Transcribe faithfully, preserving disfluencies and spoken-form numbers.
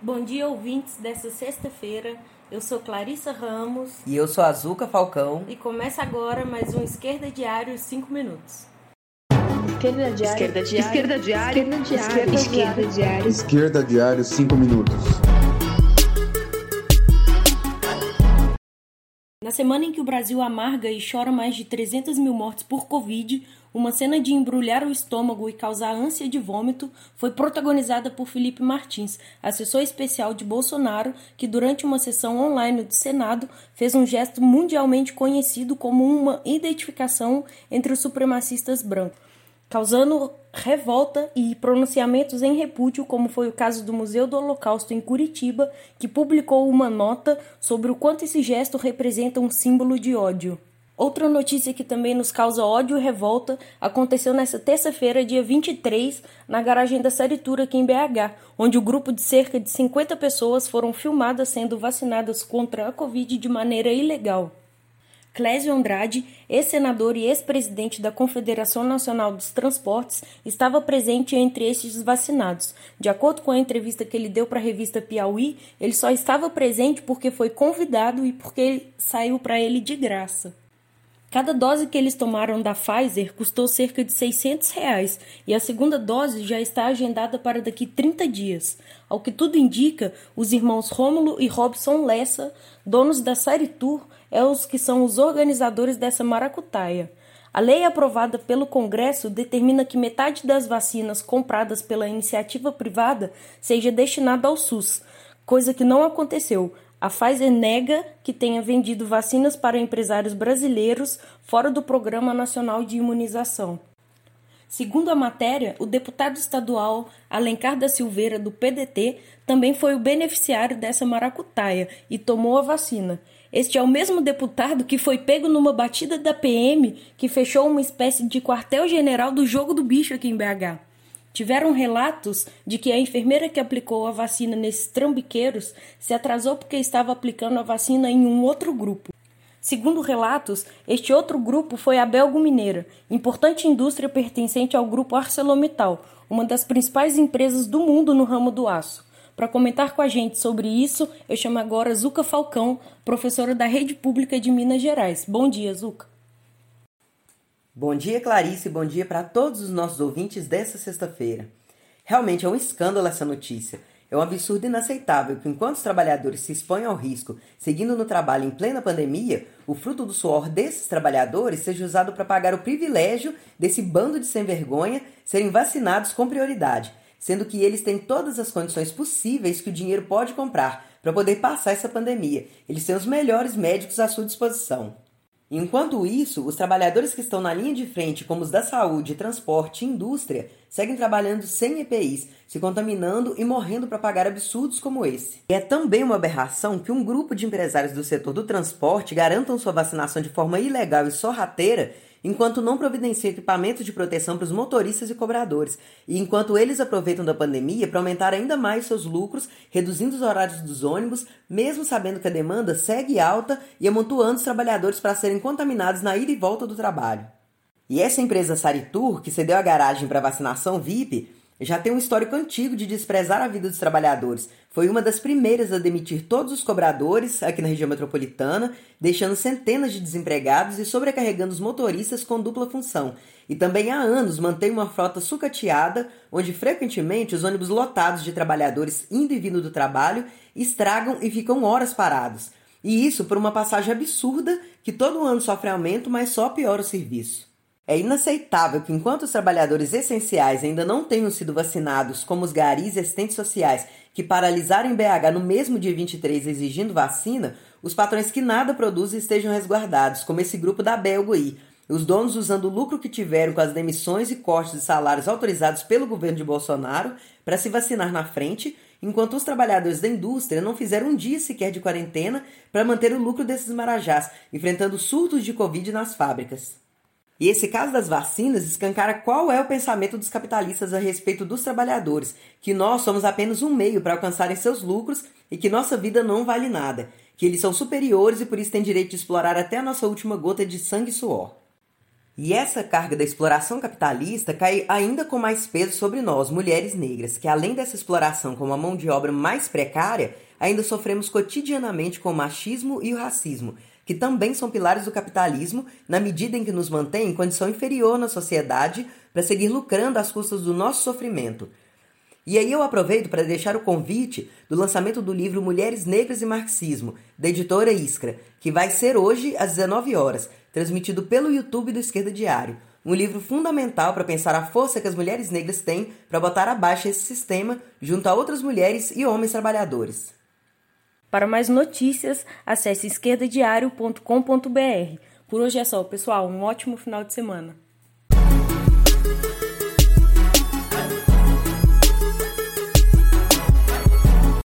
Bom dia, ouvintes dessa sexta-feira. Eu sou Clarissa Ramos. E eu sou a Zuca Falcão. E começa agora mais um Esquerda Diário cinco minutos. Esquerda Diário. Esquerda Diário. Esquerda Diário. Esquerda Diário. Esquerda Diário. Esquerda Diário cinco minutos. Na semana em que o Brasil amarga e chora mais de trezentas mil mortes por Covid, uma cena de embrulhar o estômago e causar ânsia de vômito foi protagonizada por Felipe Martins, assessor especial de Bolsonaro, que durante uma sessão online do Senado fez um gesto mundialmente conhecido como uma identificação entre os supremacistas brancos, causando revolta e pronunciamentos em repúdio, como foi o caso do Museu do Holocausto em Curitiba, que publicou uma nota sobre o quanto esse gesto representa um símbolo de ódio. Outra notícia que também nos causa ódio e revolta aconteceu nesta terça-feira, dia vinte e três, na garagem da Saritur aqui em B H, onde o grupo de cerca de cinquenta pessoas foram filmadas sendo vacinadas contra a Covid de maneira ilegal. Clésio Andrade, ex-senador e ex-presidente da Confederação Nacional dos Transportes, estava presente entre estes vacinados. De acordo com a entrevista que ele deu para a revista Piauí, ele só estava presente porque foi convidado e porque saiu para ele de graça. Cada dose que eles tomaram da Pfizer custou cerca de seiscentos reais e a segunda dose já está agendada para daqui trinta dias. Ao que tudo indica, os irmãos Rômulo e Robson Lessa, donos da Saritur, é os que são os organizadores dessa maracutaia. A lei aprovada pelo Congresso determina que metade das vacinas compradas pela iniciativa privada seja destinada ao SUS, coisa que não aconteceu. A Pfizer nega que tenha vendido vacinas para empresários brasileiros fora do Programa Nacional de Imunização. Segundo a matéria, o deputado estadual Alencar da Silveira, do P D T, também foi o beneficiário dessa maracutaia e tomou a vacina. Este é o mesmo deputado que foi pego numa batida da P M que fechou uma espécie de quartel-general do Jogo do Bicho aqui em B H. Tiveram relatos de que a enfermeira que aplicou a vacina nesses trambiqueiros se atrasou porque estava aplicando a vacina em um outro grupo. Segundo relatos, este outro grupo foi a Belgo Mineira, importante indústria pertencente ao grupo ArcelorMittal, uma das principais empresas do mundo no ramo do aço. Para comentar com a gente sobre isso, eu chamo agora Zuca Falcão, professora da Rede Pública de Minas Gerais. Bom dia, Zuca. Bom dia, Clarice, bom dia para todos os nossos ouvintes dessa sexta-feira. Realmente é um escândalo essa notícia. É um absurdo inaceitável que, enquanto os trabalhadores se expõem ao risco, seguindo no trabalho em plena pandemia, o fruto do suor desses trabalhadores seja usado para pagar o privilégio desse bando de sem-vergonha serem vacinados com prioridade, sendo que eles têm todas as condições possíveis que o dinheiro pode comprar para poder passar essa pandemia. Eles têm os melhores médicos à sua disposição. Enquanto isso, os trabalhadores que estão na linha de frente, como os da saúde, transporte e indústria, seguem trabalhando sem E P Is, se contaminando e morrendo para pagar absurdos como esse. E é também uma aberração que um grupo de empresários do setor do transporte garantam sua vacinação de forma ilegal e sorrateira, enquanto não providenciam equipamentos de proteção para os motoristas e cobradores, e enquanto eles aproveitam da pandemia para aumentar ainda mais seus lucros, reduzindo os horários dos ônibus, mesmo sabendo que a demanda segue alta e amontoando os trabalhadores para serem contaminados na ida e volta do trabalho. E essa empresa Saritur, que cedeu a garagem para vacinação V I P, já tem um histórico antigo de desprezar a vida dos trabalhadores. Foi uma das primeiras a demitir todos os cobradores aqui na região metropolitana, deixando centenas de desempregados e sobrecarregando os motoristas com dupla função. E também há anos mantém uma frota sucateada, onde frequentemente os ônibus lotados de trabalhadores indo e vindo do trabalho estragam e ficam horas parados. E isso por uma passagem absurda que todo ano sofre aumento, mas só piora o serviço. É inaceitável que, enquanto os trabalhadores essenciais ainda não tenham sido vacinados, como os garis e assistentes sociais que paralisaram em B H no mesmo dia vinte e três exigindo vacina, os patrões que nada produzem estejam resguardados, como esse grupo da Belgo aí, os donos usando o lucro que tiveram com as demissões e cortes de salários autorizados pelo governo de Bolsonaro para se vacinar na frente, enquanto os trabalhadores da indústria não fizeram um dia sequer de quarentena para manter o lucro desses marajás, enfrentando surtos de Covid nas fábricas. E esse caso das vacinas escancara qual é o pensamento dos capitalistas a respeito dos trabalhadores, que nós somos apenas um meio para alcançarem seus lucros e que nossa vida não vale nada, que eles são superiores e por isso têm direito de explorar até a nossa última gota de sangue e suor. E essa carga da exploração capitalista cai ainda com mais peso sobre nós, mulheres negras, que além dessa exploração como a mão de obra mais precária, ainda sofremos cotidianamente com o machismo e o racismo, que também são pilares do capitalismo, na medida em que nos mantém em condição inferior na sociedade para seguir lucrando às custas do nosso sofrimento. E aí eu aproveito para deixar o convite do lançamento do livro Mulheres Negras e Marxismo, da editora Iskra, que vai ser hoje às dezenove horas, transmitido pelo YouTube do Esquerda Diário. Um livro fundamental para pensar a força que as mulheres negras têm para botar abaixo esse sistema junto a outras mulheres e homens trabalhadores. Para mais notícias, acesse esquerda diário ponto com ponto b r. Por hoje é só, pessoal. Um ótimo final de semana.